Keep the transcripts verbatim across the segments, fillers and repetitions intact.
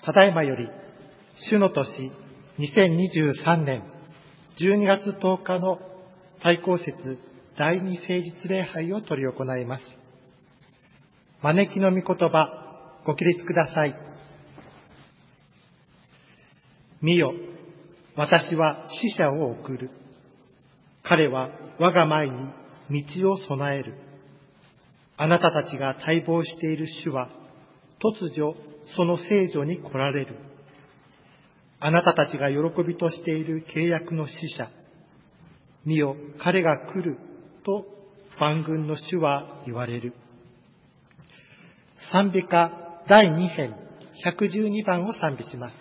ただいまより、主の年にせんにじゅうさんねんじゅうにがつとおかの大公節第二聖日礼拝を執り行います。招きの御言葉、ご起立ください。見よ、私は使者を送る。彼は我が前に道を備える。あなたたちが待望している主は、突如その聖所に来られる。あなたたちが喜びとしている契約の使者。見よ、彼が来ると万軍の主は言われる。賛美歌だいに編ひゃくじゅうにばんを賛美します。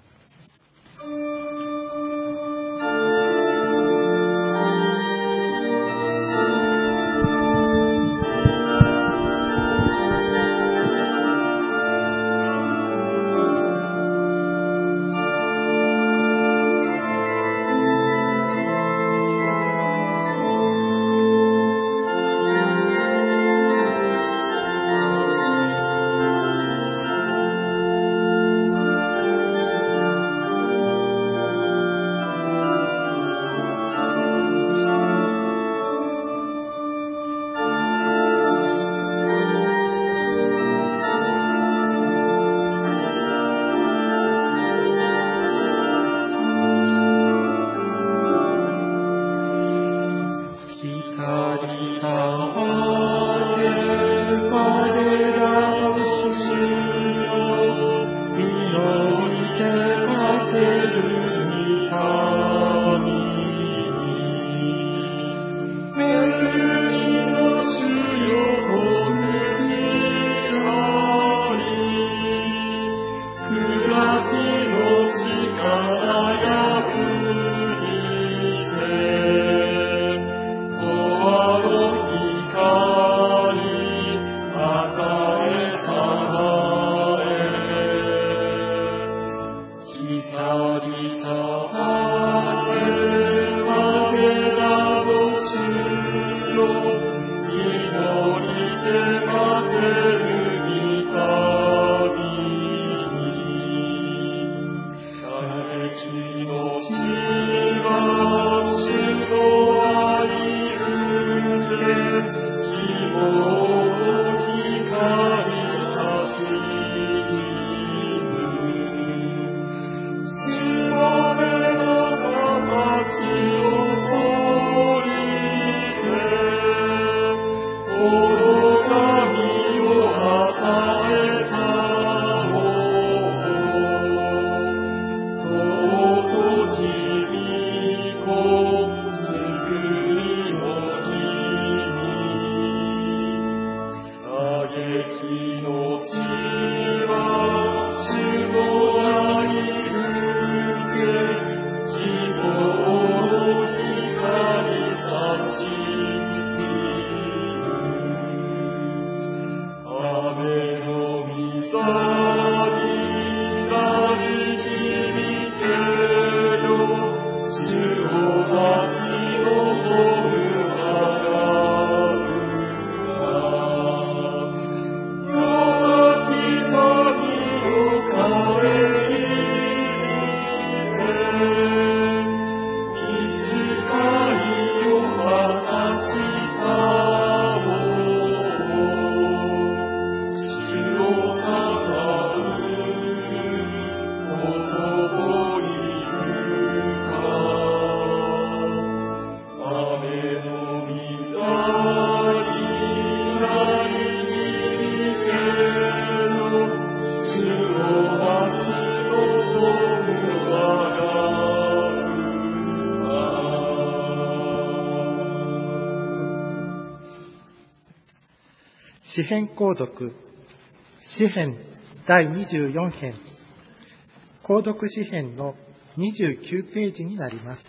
詩編購読、詩編だいにじゅうよん編、購読詩編のにじゅうきゅうページになります。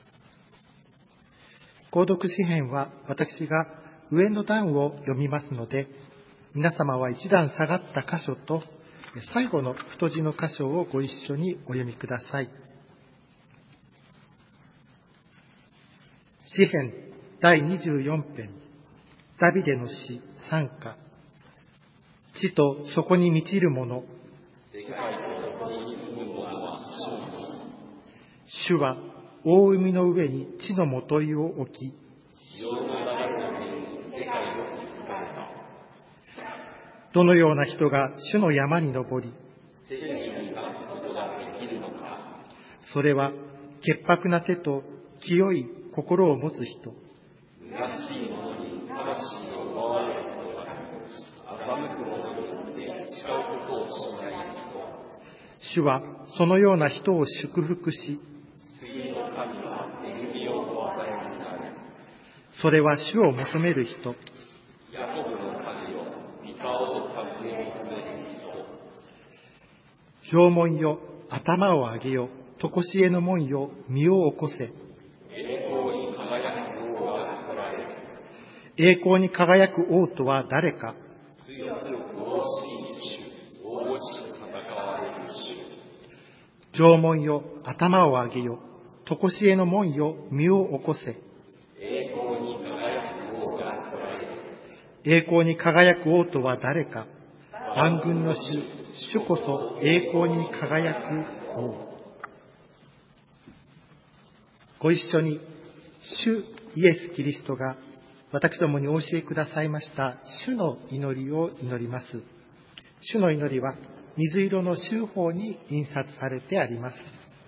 購読詩編は私が上の段を読みますので、皆様は一段下がった箇所と最後の太字の箇所をご一緒にお読みください。詩編だいにじゅうよん編、ダビデの詩賛歌。地とそこに満ちるもの。 世界と主は大海の上に地のもといを置き、どのような人が主の山に登り、それは潔白な手と清い心を持つ人。主はそのような人を祝福し、それは主を求める人。城門よ、頭を上げよ、とこしえの門よ、身を起こせ。栄光に輝く王とは誰か。城門よ、頭を上げよ、とこしえの門よ、身を起こせ。栄光に輝く王とは誰か。万軍の主、主こそ栄光に輝く王。ご一緒に、主イエス・キリストが私どもにお教えくださいました主の祈りを祈ります。主の祈りは水色の修法に印刷されてあります。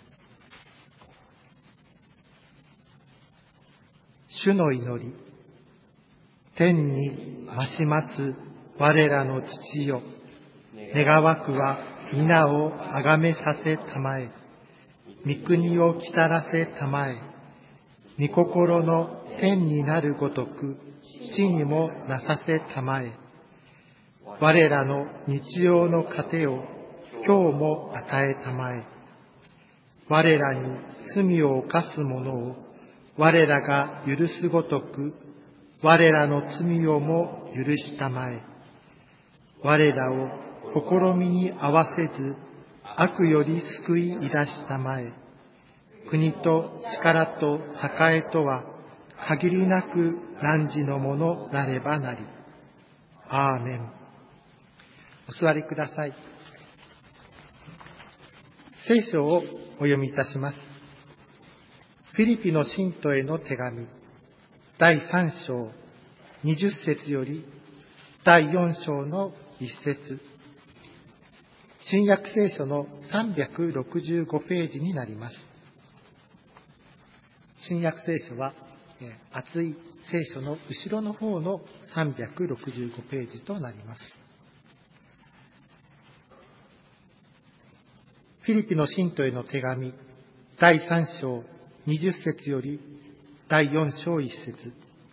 主の祈り。天に増します我らの父よ。願わくは皆をあがめさせたまえ。御国を来たらせたまえ。御心の天になるごとく地にもなさせたまえ。我らの日曜の糧を今日も与えたまえ。我らに罪を犯す者を我らが許すごとく我らの罪をも許したまえ。我らを試みに合わせず悪より救い出したまえ。国と力と栄えとは限りなく汝のものなればなり。アーメン。お座りください。聖書をお読みいたします。フィリピの信徒への手紙だいさん章にじゅっ節よりだいよん章のいち節、新約聖書のさんびゃくろくじゅうごページになります。新約聖書は厚い聖書の後ろの方のさんびゃくろくじゅうごページとなります。フィリピの信徒への手紙だいさん章にじゅっ節よりだいよん章いち節。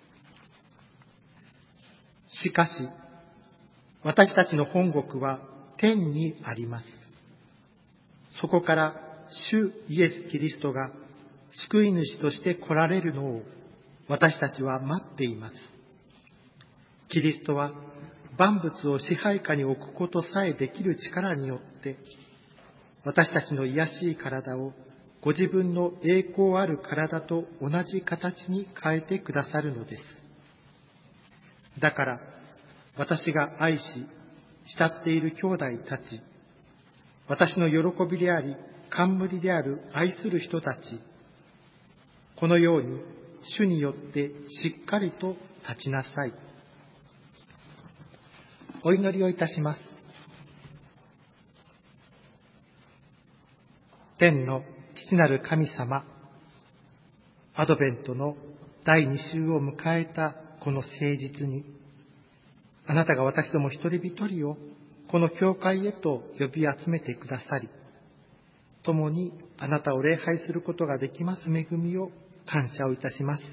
しかし私たちの本国は天にあります。そこから主イエス・キリストが救い主として来られるのを私たちは待っています。キリストは万物を支配下に置くことさえできる力によって私たちの卑しい体をご自分の栄光ある体と同じ形に変えてくださるのです。だから私が愛し慕っている兄弟たち、私の喜びであり冠である愛する人たち、このように主によってしっかりと立ちなさい。お祈りをいたします。天の父なる神様、アドベントのだいに週を迎えたこの聖日に、あなたが私ども一人一人をこの教会へと呼び集めてくださり、共にあなたを礼拝することができます恵みを感謝をいたします。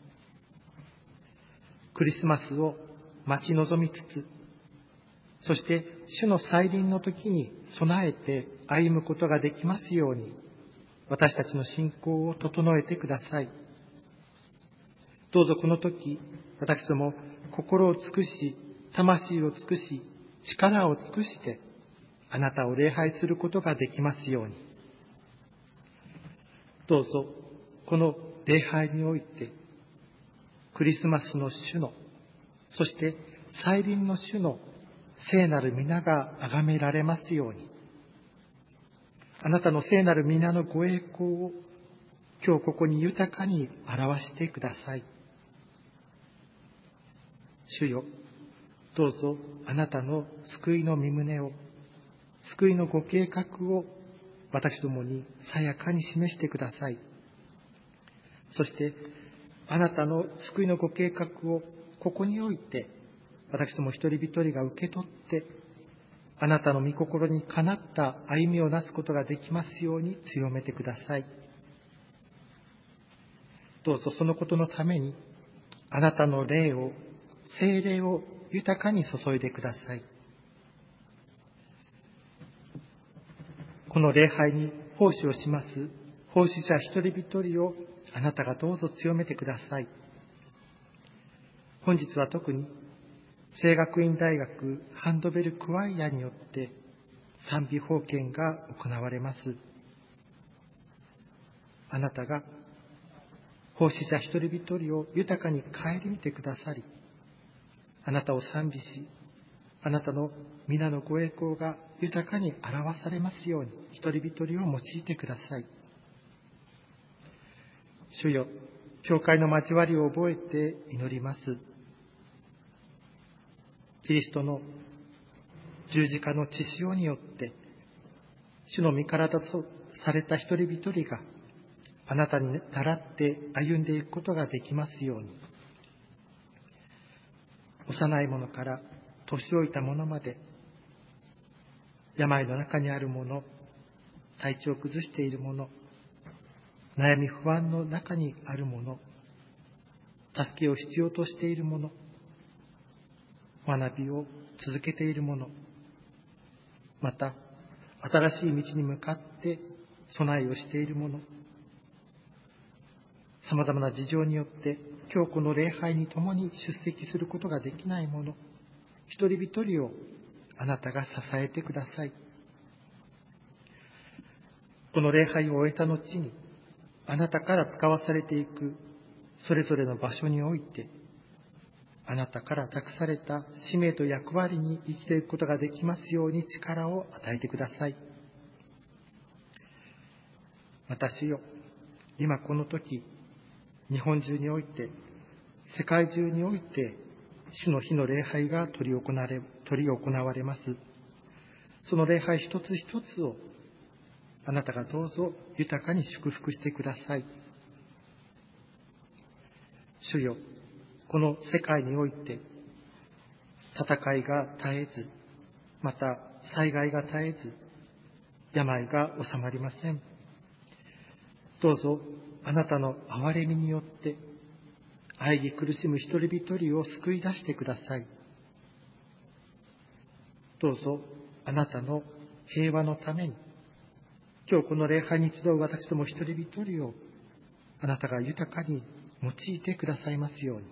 クリスマスを待ち望みつつ、そして主の再臨の時に備えて歩むことができますように、私たちの信仰を整えてください。どうぞこの時、私ども心を尽くし、魂を尽くし、力を尽くして、あなたを礼拝することができますように。どうぞ、この礼拝において、クリスマスの主の、そして再臨の主の聖なる皆が崇められますように。あなたの聖なる皆のご栄光を今日ここに豊かに表してください。主よ、どうぞあなたの救いの御胸を、救いのご計画を私どもにさやかに示してください。そしてあなたの救いのご計画をここにおいて私ども一人一人が受け取って、あなたの御心にかなった歩みをなすことができますように強めてください。どうぞそのことのためにあなたの霊を、聖霊を豊かに注いでください。この礼拝に奉仕をします奉仕者一人一人をあなたがどうぞ強めてください。本日は特に聖学院大学ハンドベルクワイアによって賛美奉献が行われます。あなたが奉仕者一人一人を豊かに顧みてくださり、あなたを賛美し、あなたの皆のご栄光が豊かに表されますように一人一人を用いてください。主よ、教会の交わりを覚えて祈ります。キリストの十字架の血潮によって主の身体とされた一人一人があなたに倣って歩んでいくことができますように、幼い者から年老いた者まで、病の中にある者、体調を崩している者、悩み不安の中にある者、助けを必要としている者、学びを続けている者、また新しい道に向かって備えをしている者、さまざまな事情によって今日この礼拝に共に出席することができない者、一人一人をあなたが支えてください。この礼拝を終えた後にあなたから使わされていくそれぞれの場所において、あなたから託された使命と役割に生きていくことができますように力を与えてください。私よ、今この時、日本中において、世界中において、主の日の礼拝が執り行われ、執り行われます。その礼拝一つ一つを、あなたがどうぞ豊かに祝福してください。主よ、この世界において、戦いが絶えず、また災害が絶えず、病が収まりません。どうぞあなたの憐れみによって喘ぎ苦しむ一人一人を救い出してください。どうぞあなたの平和のために今日この礼拝に集う私ども一人一人をあなたが豊かに用いてくださいますように。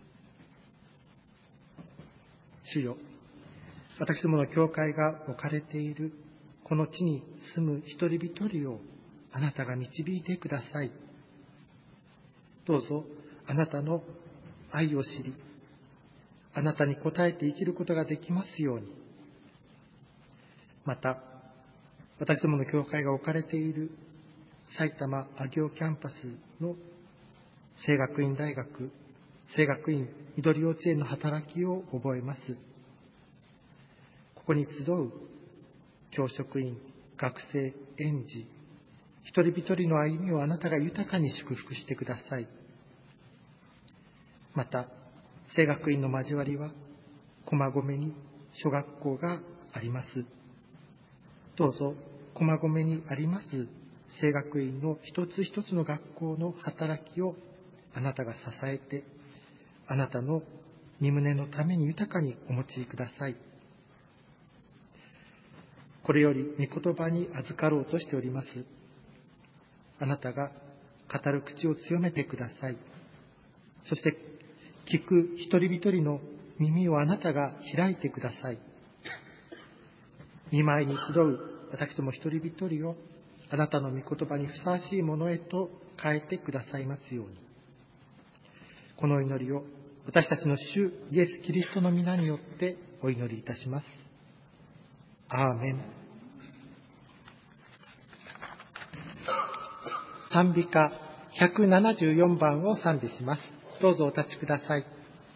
主よ、私どもの教会が置かれているこの地に住む一人一人をあなたが導いてください。どうぞあなたの愛を知り、あなたに応えて生きることができますように。また、私どもの教会が置かれている埼玉上京キャンパスの聖学院大学、聖学院緑幼稚園の働きを覚えます。ここに集う教職員、学生、園児、一人一人の歩みをあなたが豊かに祝福してください。また、聖学院の交わりは、駒込に小学校があります。どうぞ、駒込にあります聖学院の一つ一つの学校の働きをあなたが支えて、あなたの御胸のために豊かにお持ちください。これより御言葉に預かろうとしております。あなたが語る口を強めてください。そして聞く一人一人の耳をあなたが開いてください。御前に集う私ども一人一人をあなたの御言葉にふさわしいものへと変えてくださいますように。この祈りを私たちの主イエス・キリストの皆によってお祈りいたします。アーメン。賛美歌ひゃくななじゅうよんばんを賛美します。どうぞお立ちください。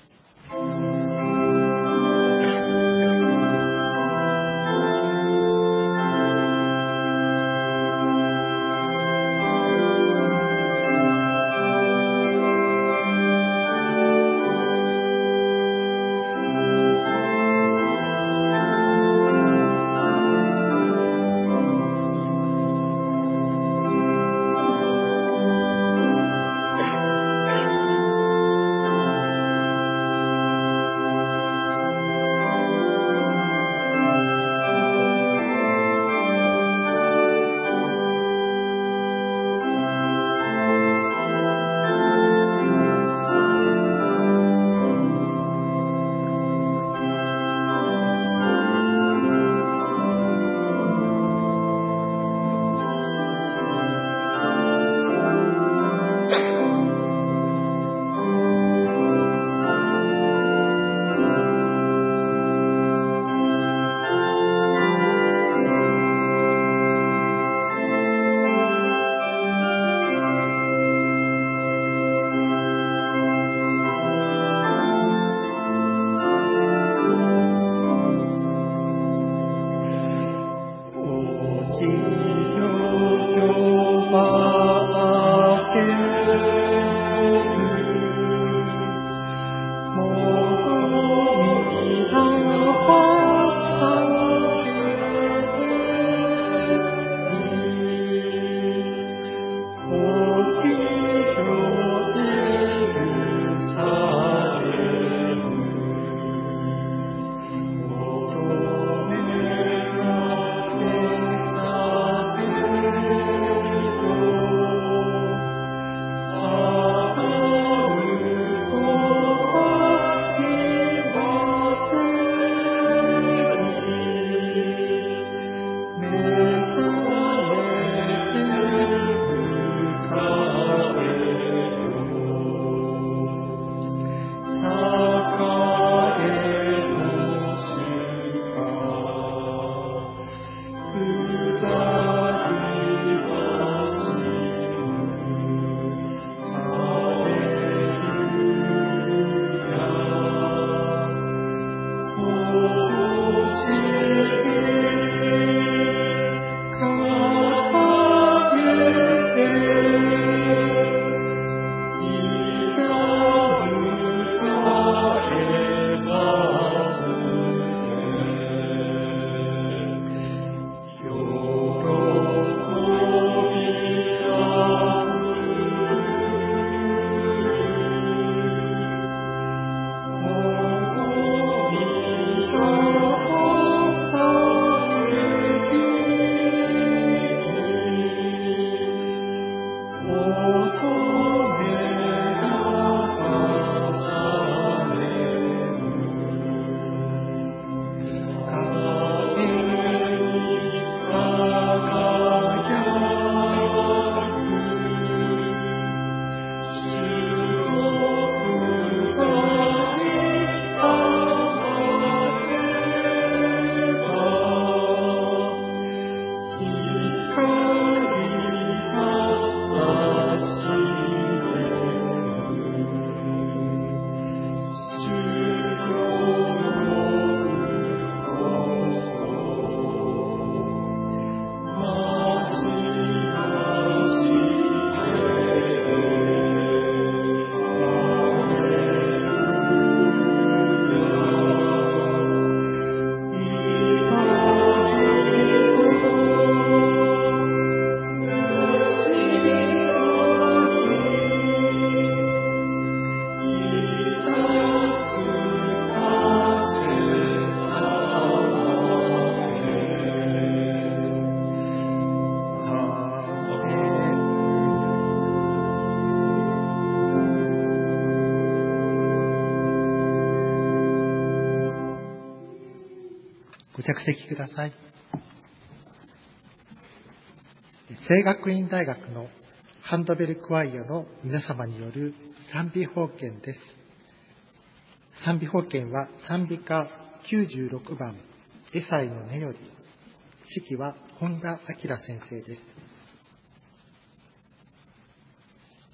ご着席ください。聖学院大学のハンドベルクワイアの皆様による賛美奉献です。賛美奉献は賛美歌きゅうじゅうろくばん、エサイの音より、指揮は本田明先生です。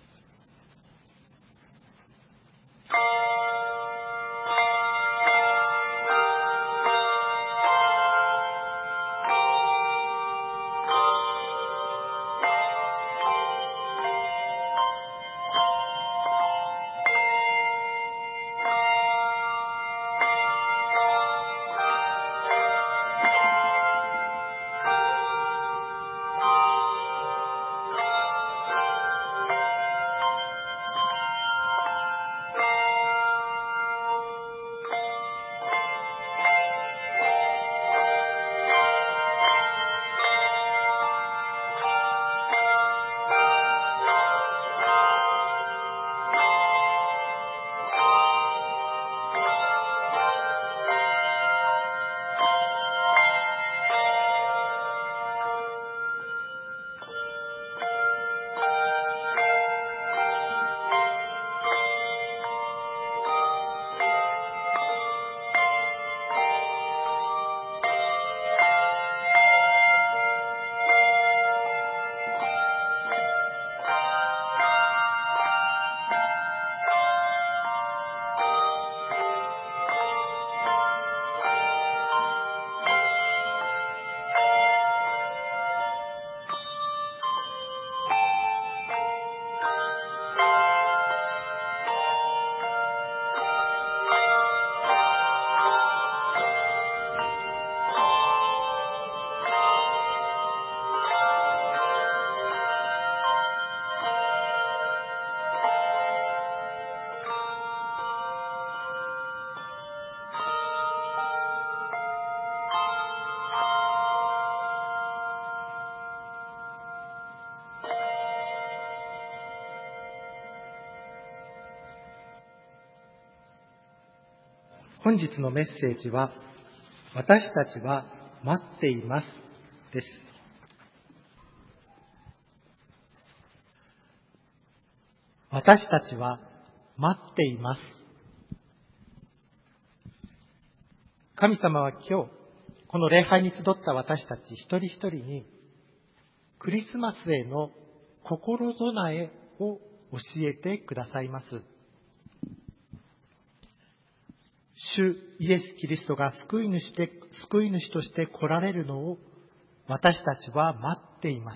本日のメッセージは、私たちは待っていますです。私たちは待っています。神様は今日、この礼拝に集った私たち一人一人に、クリスマスへの心備えを教えてくださいます。主イエス・キリストが救い主で、救い主として来られるのを私たちは待っています。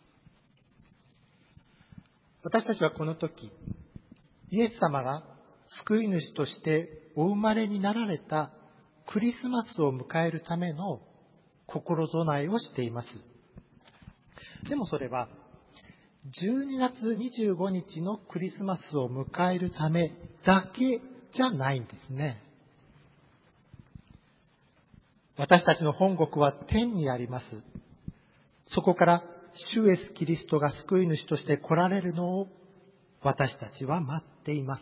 私たちはこの時、イエス様が救い主としてお生まれになられたクリスマスを迎えるための心備えをしています。でもそれは、じゅうにがつにじゅうごにちのクリスマスを迎えるためだけじゃないんですね。私たちの本国は天にあります。そこから主イエス・キリストが救い主として来られるのを私たちは待っています。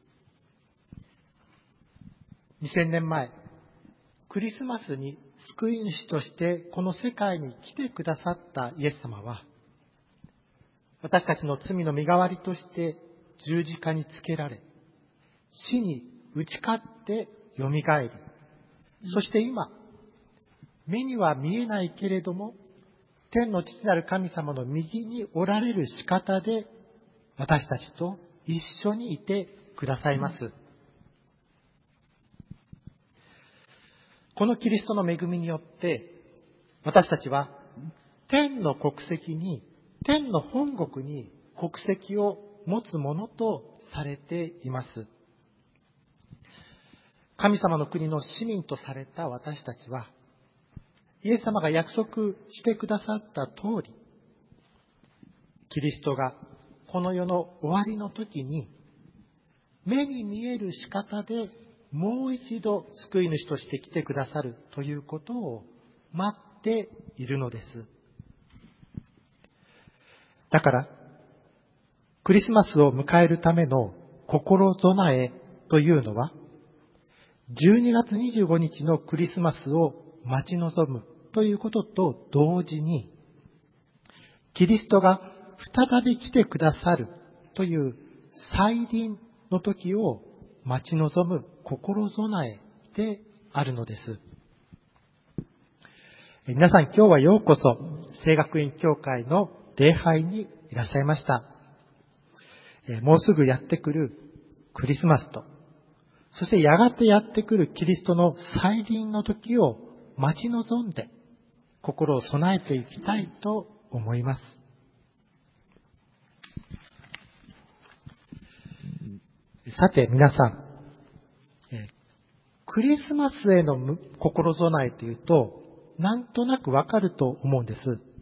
にせんねんまえ、クリスマスに救い主としてこの世界に来てくださったイエス様は、私たちの罪の身代わりとして十字架につけられ、死に打ち勝ってよみがえり、そして今、目には見えないけれども、天の父なる神様の右におられる仕方で、私たちと一緒にいてくださいます。このキリストの恵みによって、私たちは天の国籍に、天の本国に国籍を持つものとされています。神様の国の市民とされた私たちは、イエス様が約束してくださった通り、キリストがこの世の終わりの時に、目に見える仕方でもう一度救い主として来てくださるということを待っているのです。だから、クリスマスを迎えるための心備えというのは、じゅうにがつにじゅうごにちのクリスマスを待ち望むということと同時に、キリストが再び来てくださるという再臨の時を待ち望む心備えであるのです。皆さん、今日はようこそ聖学院教会の礼拝にいらっしゃいました。もうすぐやってくるクリスマスと、そしてやがてやってくるキリストの再臨の時を待ち望んで心を備えていきたいと思います。さて皆さん、クリスマスへの心備えというと、なんとなくわかると思うんです。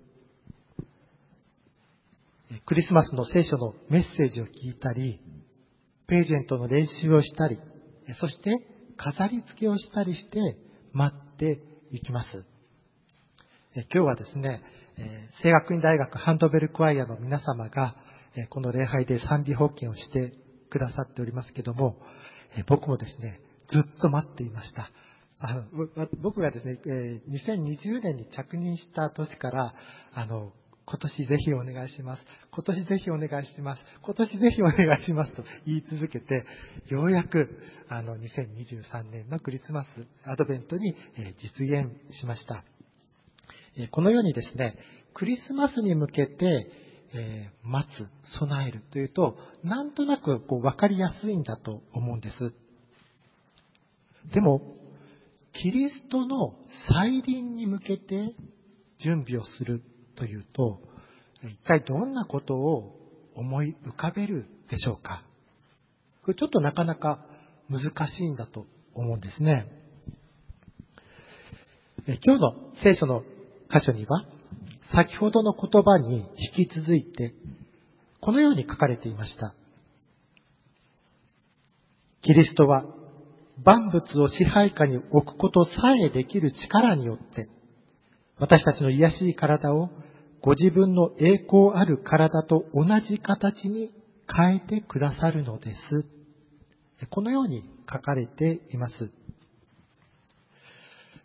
クリスマスの聖書のメッセージを聞いたり、ページェントの練習をしたり、そして飾り付けをしたりして待っていきます。今日はですね、聖学院大学ハンドベルクワイアの皆様がこの礼拝で賛美奉献をしてくださっておりますけども、僕もですね、ずっと待っていました。あの僕がですね、にせんにじゅうねんに着任した年から、あの、今年ぜひお願いします。今年ぜひお願いします。今年ぜひお願いしますと言い続けて、ようやくあのにせんにじゅうさんねんのクリスマスアドベントに実現しました。このようにですね、クリスマスに向けて待つ、備えるというと、なんとなくこう分かりやすいんだと思うんです。でも、キリストの再臨に向けて準備をするというと、一体どんなことを思い浮かべるでしょうか。これちょっとなかなか難しいんだと思うんですね。今日の聖書の箇所には、先ほどの言葉に引き続いて、このように書かれていました。キリストは万物を支配下に置くことさえできる力によって、私たちの癒しい体をご自分の栄光ある体と同じ形に変えてくださるのです。このように書かれています。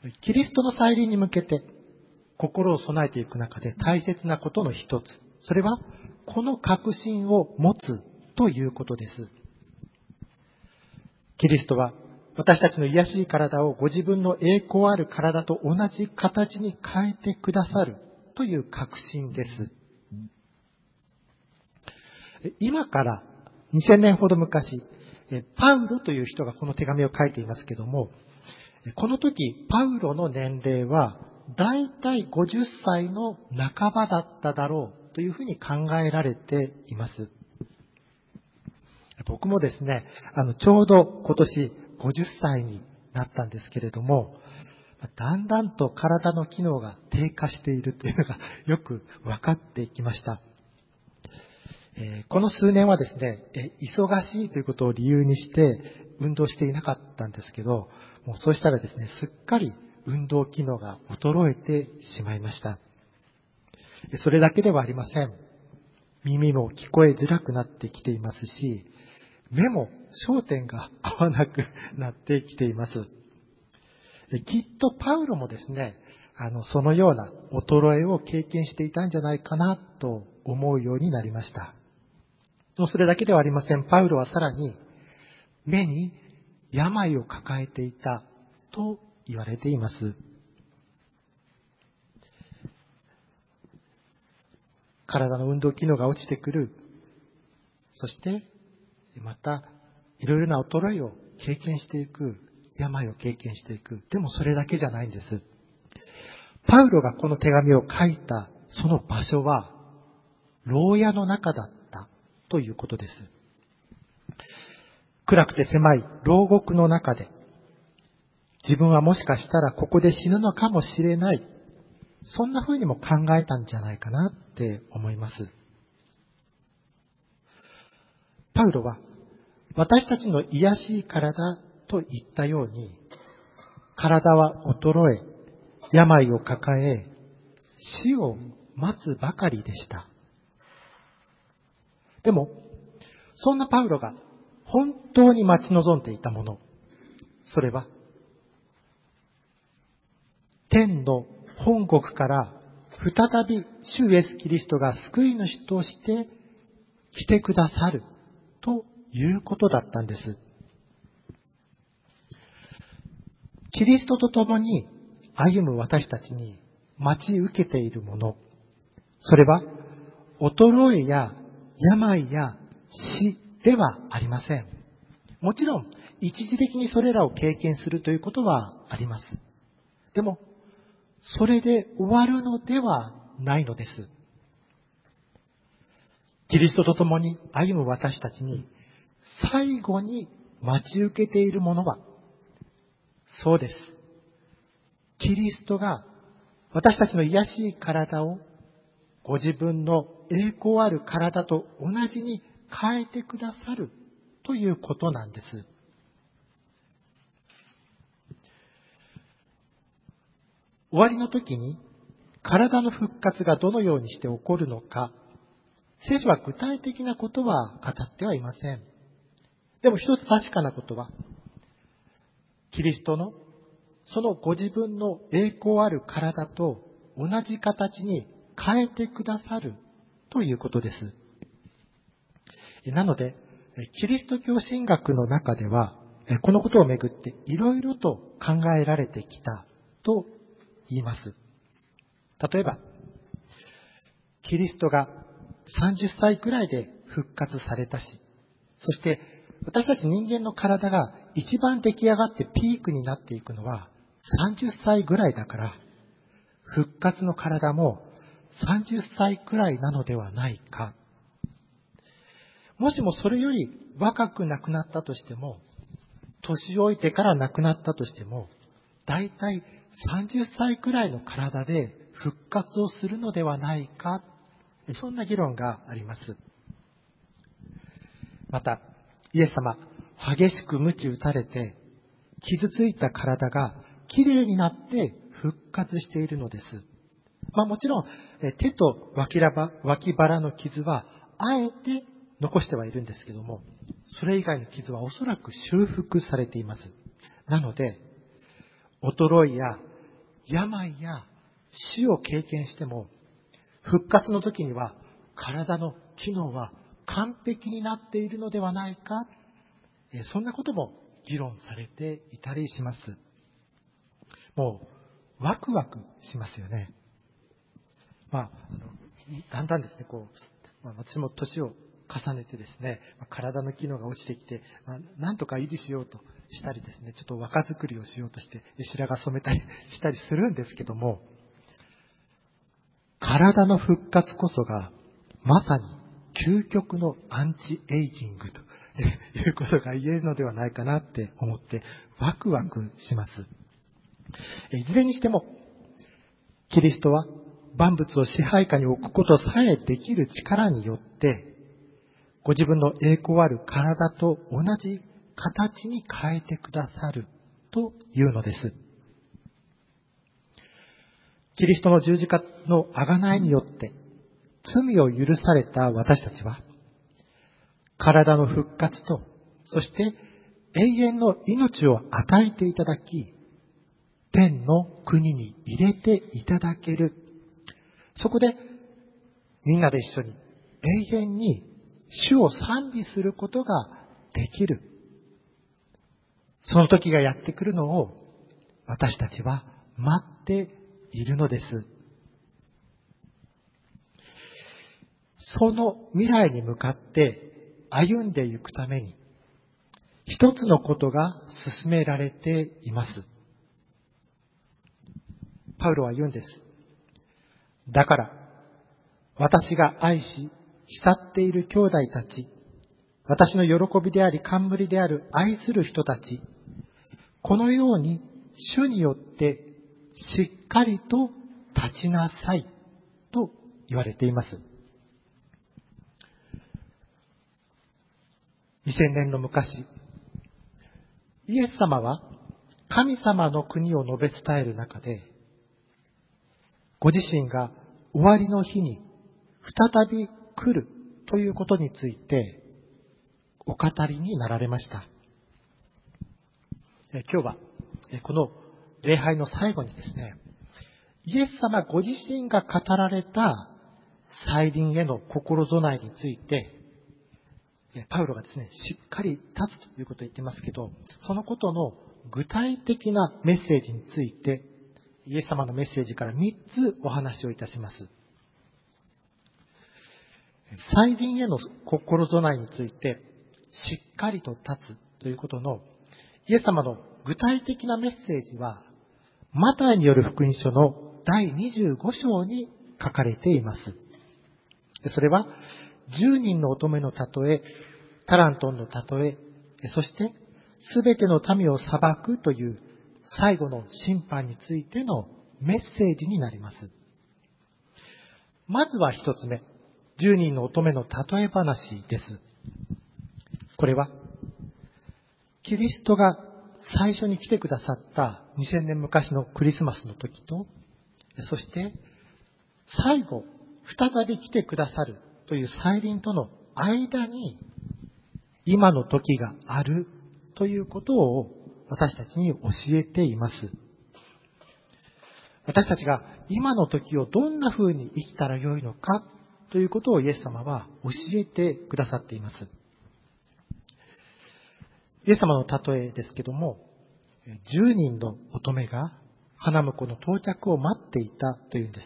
キリストの再臨に向けて心を備えていく中で大切なことの一つ、それはこの確信を持つということです。キリストは私たちの癒しい体をご自分の栄光ある体と同じ形に変えてくださるという確信です。今からにせんねんほど昔、パウロという人がこの手紙を書いていますけども、この時パウロの年齢はだいたいごじゅっさいの半ばだっただろうというふうに考えられています。僕もですね、あのちょうど今年ごじゅっさいになったんですけれども、だんだんと体の機能が低下しているというのがよく分かってきました。えー、この数年はですね、え忙しいということを理由にして運動していなかったんですけど、もうそうしたらですね、すっかり運動機能が衰えてしまいました。それだけではありません。耳も聞こえづらくなってきていますし、目も焦点が合わなくなってきています。きっとパウロもですね、あの、そのような衰えを経験していたんじゃないかなと思うようになりました。それだけではありません。パウロはさらに、目に病を抱えていたと言われています。体の運動機能が落ちてくる。そして、また、いろいろな衰えを経験していく。病を経験していく。でもそれだけじゃないんです。パウロがこの手紙を書いたその場所は、牢屋の中だったということです。暗くて狭い牢獄の中で、自分はもしかしたらここで死ぬのかもしれない。そんな風にも考えたんじゃないかなって思います。パウロは、私たちの癒しい体と言ったように、体は衰え、病を抱え、死を待つばかりでした。でも、そんなパウロが本当に待ち望んでいたもの、それは、天の本国から再び主イエス・キリストが救い主として来てくださるということだったんです。キリストと共に歩む私たちに待ち受けているもの、それは衰えや病や死ではありません。もちろん一時的にそれらを経験するということはあります。でもそれで終わるのではないのです。キリストと共に歩む私たちに最後に待ち受けているものは、そうです。キリストが私たちの癒しい体をご自分の栄光ある体と同じに変えてくださるということなんです。終わりの時に体の復活がどのようにして起こるのか、聖書は具体的なことは語ってはいません。でも一つ確かなことは、キリストのそのご自分の栄光ある体と同じ形に変えてくださるということです。なので、キリスト教神学の中では、このことをめぐっていろいろと考えられてきたと言います。例えば、キリストがさんじゅっさいくらいで復活されたし、そして私たち人間の体が一番出来上がってピークになっていくのはさんじゅっさいぐらいだから、復活の体もさんじゅっさいくらいなのではないか。もしもそれより若く亡くなったとしても、年老いてから亡くなったとしても、だいたいさんじゅっさいくらいの体で復活をするのではないか。そんな議論があります。また、イエス様、激しく鞭打たれて、傷ついた体がきれいになって復活しているのです。まあもちろん、手と脇腹の傷は、あえて残してはいるんですけども、それ以外の傷はおそらく修復されています。なので、衰えや病や死を経験しても、復活の時には体の機能は完璧になっているのではないか、そんなことも議論されていたりします。もうワクワクしますよね。まあ、あのだんだんですね、こう、まあ、私も年を重ねてですね、体の機能が落ちてきて、まあ、なんとか維持しようとしたりですね、ちょっと若作りをしようとして白髪染めたりしたりするんですけども、体の復活こそがまさに究極のアンチエイジングということが言えるのではないかなって思ってワクワクします。いずれにしても、キリストは万物を支配下に置くことさえできる力によって、ご自分の栄光ある体と同じ形に変えてくださるというのです。キリストの十字架の贖いによって罪を許された私たちは、体の復活と、そして永遠の命を与えていただき、天の国に入れていただける。そこでみんなで一緒に永遠に主を賛美することができる。その時がやってくるのを私たちは待っているのです。その未来に向かって歩んでいくために、一つのことが進められています。パウロは言うんです。だから、私が愛し、慕っている兄弟たち、私の喜びであり冠である愛する人たち、このように主によってしっかりと立ちなさいと言われています。にせんねんの昔、イエス様は神様の国を述べ伝える中で、ご自身が終わりの日に再び来るということについてお語りになられました。今日はこの礼拝の最後にですね、イエス様ご自身が語られた再臨への心備えについて、パウロがですね、しっかり立つということを言ってますけど、そのことの具体的なメッセージについて、イエス様のメッセージからみっつお話をいたします。再臨への心備えについて、しっかりと立つということの、イエス様の具体的なメッセージは、マタイによる福音書のだいにじゅうご章に書かれています。それは、じゅうにんの乙女の例え、タラントンの例え、そしてすべての民を裁くという最後の審判についてのメッセージになります。まずは一つ目、じゅうにんの乙女の例え話です。これは、キリストが最初に来てくださったにせんねん昔のクリスマスの時と、そして最後、再び来てくださるという再臨との間に今の時があるということを私たちに教えています。私たちが今の時をどんな風に生きたらよいのかということをイエス様は教えてくださっています。イエス様の例えですけども、じゅうにんの乙女が花婿の到着を待っていたというんです。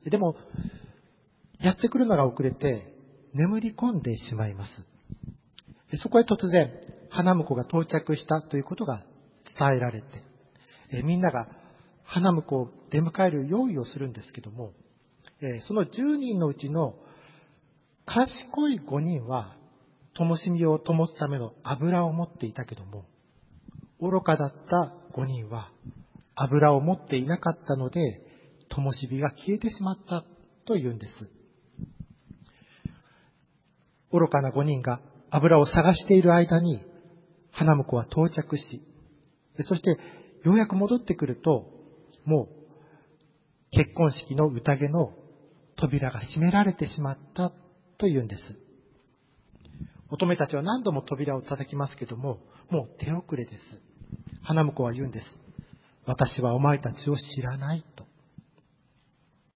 でも、やってくるのが遅れて眠り込んでしまいます。そこへ突然、花婿が到着したということが伝えられて、みんなが花婿を出迎える用意をするんですけども、そのじゅうにんのうちの賢いごにんは、灯火を灯すための油を持っていたけども、愚かだったごにんは油を持っていなかったので、灯火が消えてしまったというんです。愚かなごにんが油を探している間に、花婿は到着し、そしてようやく戻ってくると、もう結婚式の宴の扉が閉められてしまったというんです。乙女たちは何度も扉を叩きますけども、もう手遅れです。花婿は言うんです。 私はお前たちを知らないと。